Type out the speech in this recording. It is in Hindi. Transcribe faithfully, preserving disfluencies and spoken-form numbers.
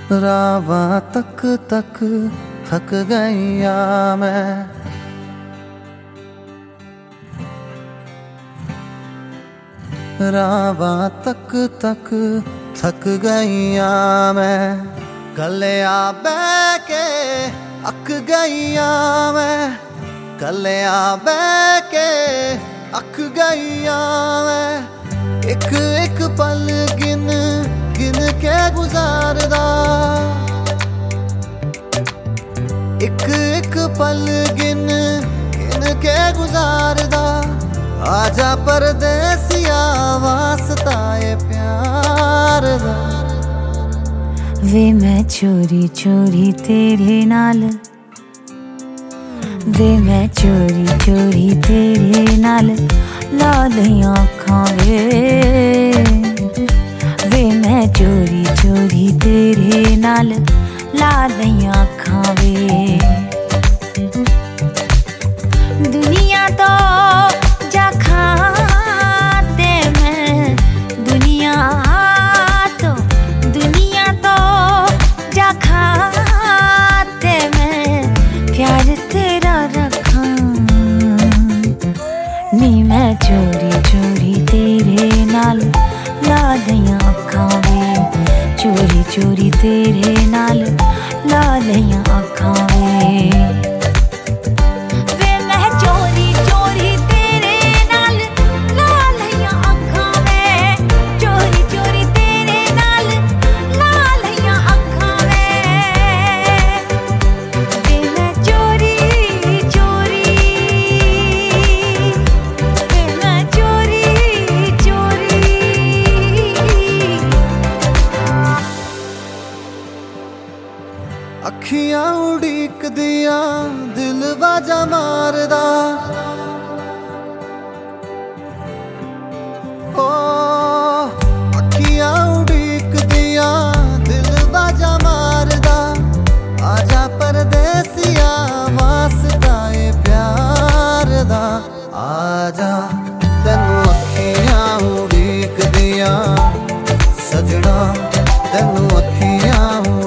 रावा तक तक थक गईया मैं, रावा तक तक थक गईया मैं, कलिया बह के अक गईया मैं, कलिया बह के अक गईया मैं। एक एक पल गिन गिन के गुजारदा, एक एक पल गिन गिन के गुजारदा, आजा परदेसिया वास्ता ए प्यार दा। वे मैं चोरी चोरी तेरे नाल, वे मैं चोरी चोरी तेरे नाल ला लियां अखां वे, वे मैं चोरी चोरी तेरे नाल ला लियां अखां वे। दुनिया तो जा खाते मैं, दुनिया तो दुनिया तो जा खाते मैं, प्यार तेरा रखा नी मैं चोरी चोरी तेरे नाल ला लियां अखां वे, चोरी चोरी तेरे नाल ला लियां अखां वे। अखियां उड़ीक दिया दिल वाजा मारदा, ओ अखियां उड़ीक दिया दिल वाजा मारदा, आजा परदेसिया वास्ता ए प्यार दा। आजा तैनू अखियां उड़ीक दिया सजना, तैनू अखियां